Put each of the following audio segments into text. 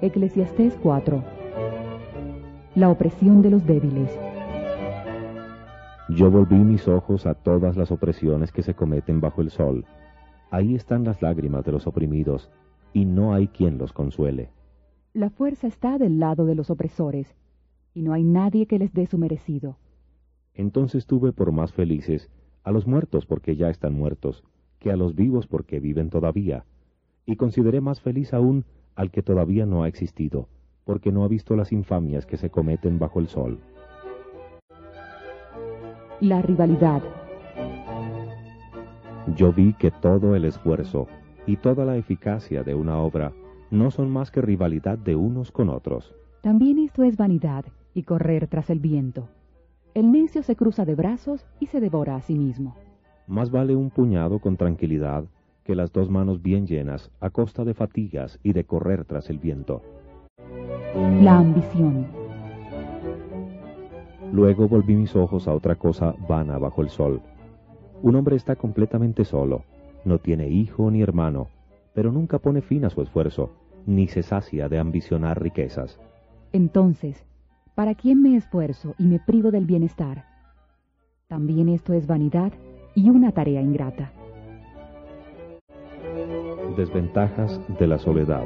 Eclesiastés 4. La opresión de los débiles. Yo volví mis ojos a todas las opresiones que se cometen bajo el sol. Ahí están las lágrimas de los oprimidos, y no hay quien los consuele. La fuerza está del lado de los opresores, y no hay nadie que les dé su merecido. Entonces tuve por más felices a los muertos porque ya están muertos, que a los vivos porque viven todavía, y consideré más feliz aún al que todavía no ha existido, porque no ha visto las infamias que se cometen bajo el sol. La rivalidad. Yo vi que todo el esfuerzo y toda la eficacia de una obra no son más que rivalidad de unos con otros. También esto es vanidad y correr tras el viento. El necio se cruza de brazos y se devora a sí mismo. Más vale un puñado con tranquilidad que las dos manos bien llenas a costa de fatigas y de correr tras el viento. La ambición. Luego volví mis ojos a otra cosa vana bajo el sol. Un hombre está completamente solo, no tiene hijo ni hermano, pero nunca pone fin a su esfuerzo, ni se sacia de ambicionar riquezas. Entonces, ¿para quién me esfuerzo y me privo del bienestar? También esto es vanidad y una tarea ingrata. Desventajas de la soledad.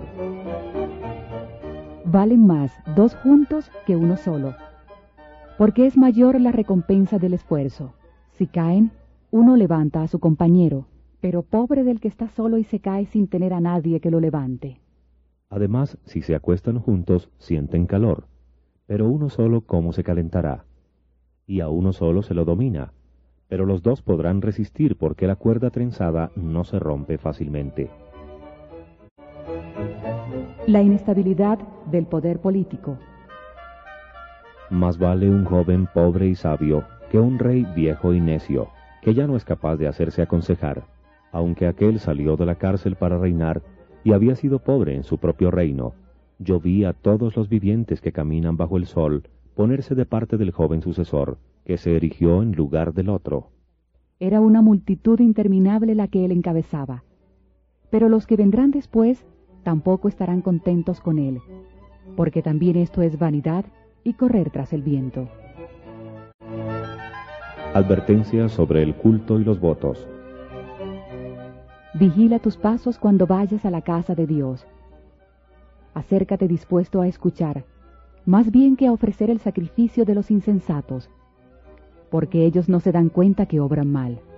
Valen más dos juntos que uno solo, porque es mayor la recompensa del esfuerzo. Si caen, uno levanta a su compañero, pero pobre del que está solo y se cae sin tener a nadie que lo levante. Además, si se acuestan juntos, sienten calor, pero uno solo ¿cómo se calentará? Y a uno solo se lo domina, pero los dos podrán resistir porque la cuerda trenzada no se rompe fácilmente. La inestabilidad del poder político. Más vale un joven pobre y sabio que un rey viejo y necio, que ya no es capaz de hacerse aconsejar, aunque aquel salió de la cárcel para reinar y había sido pobre en su propio reino. Yo vi a todos los vivientes que caminan bajo el sol ponerse de parte del joven sucesor, que se erigió en lugar del otro. Era una multitud interminable la que él encabezaba, pero los que vendrán después tampoco estarán contentos con él, porque también esto es vanidad y correr tras el viento. Advertencia sobre el culto y los votos. Vigila tus pasos cuando vayas a la casa de Dios. Acércate dispuesto a escuchar, más bien que a ofrecer el sacrificio de los insensatos, porque ellos no se dan cuenta que obran mal.